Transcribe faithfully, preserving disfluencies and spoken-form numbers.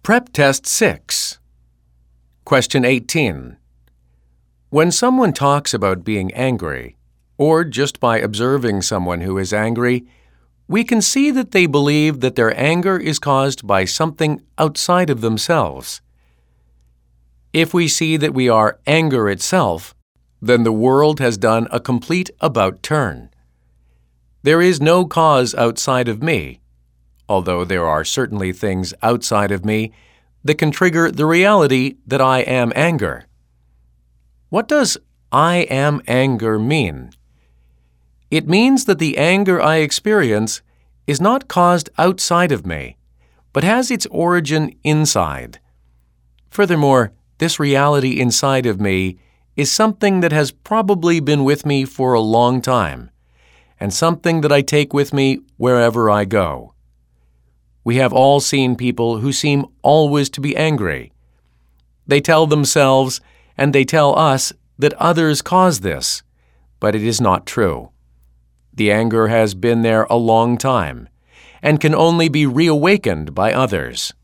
Prep Test six. Question eighteen. When someone talks about being angry, or just by observing someone who is angry, we can see that they believe that their anger is caused by something outside of themselves. If we see that we are anger itself, then the world has done a complete about-turn. There is no cause outside of me, although there are certainly things outside of me that can trigger the reality that I am anger. What does I am anger mean? It means that the anger I experience is not caused outside of me, but has its origin inside. Furthermore, this reality inside of me is something that has probably been with me for a long time, and something that I take with me wherever I go. We have all seen people who seem always to be angry. They tell themselves and they tell us that others cause this, but it is not true. The anger has been there a long time and can only be reawakened by others.